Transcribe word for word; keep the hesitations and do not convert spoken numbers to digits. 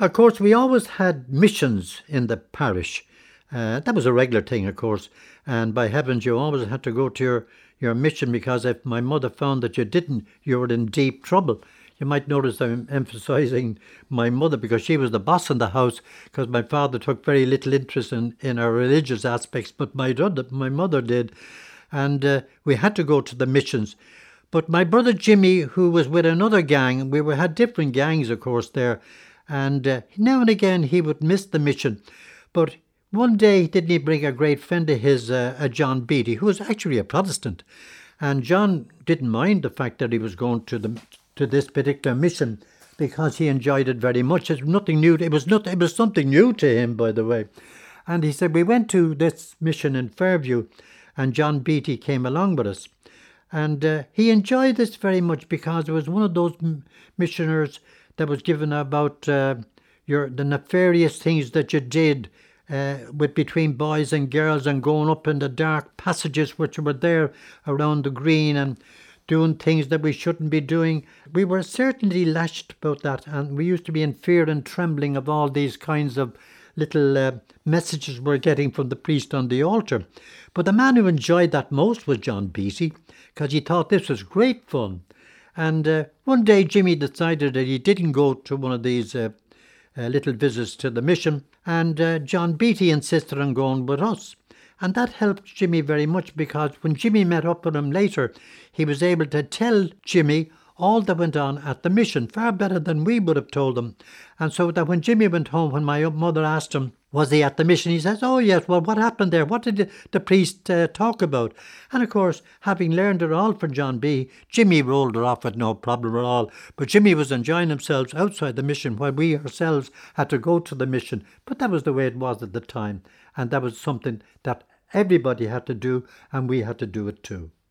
Of course, we always had missions in the parish. Uh, that was a regular thing, of course. And by heavens, you always had to go to your, your mission, because if my mother found that you didn't, you were in deep trouble. You might notice I'm emphasising my mother, because she was the boss in the house, because my father took very little interest in, in our religious aspects, but my, my mother did. And uh, we had to go to the missions. But my brother Jimmy, who was with another gang, we were, had different gangs, of course, there. And uh, now and again he would miss the mission. But one day, didn't he bring a great friend of his, uh, a John Beattie, who was actually a Protestant. And John didn't mind the fact that he was going to the to this particular mission, because he enjoyed it very much. It's nothing new. It was not. It was something new to him, by the way. And he said, we went to this mission in Fairview, and John Beattie came along with us. And uh, he enjoyed this very much, because it was one of those m- missioners that was given about uh, your the nefarious things that you did uh, with between boys and girls, and going up in the dark passages which were there around the green, and doing things that we shouldn't be doing. We were certainly lashed about that, and we used to be in fear and trembling of all these kinds of little uh, messages we're getting from the priest on the altar. But the man who enjoyed that most was John Beattie, because he thought this was great fun. And uh, one day Jimmy decided that he didn't go to one of these uh, uh, little visits to the mission, and uh, John Beattie insisted on going with us. And that helped Jimmy very much, because when Jimmy met up with him later, he was able to tell Jimmy all that went on at the mission, far better than we would have told him. And so that when Jimmy went home, when my mother asked him, was he at the mission? He says, oh yes, well, what happened there? What did the, the priest uh, talk about? And of course, having learned it all from John B., Jimmy rolled it off with no problem at all. But Jimmy was enjoying himself outside the mission, while we ourselves had to go to the mission. But that was the way it was at the time. And that was something that everybody had to do, and we had to do it too.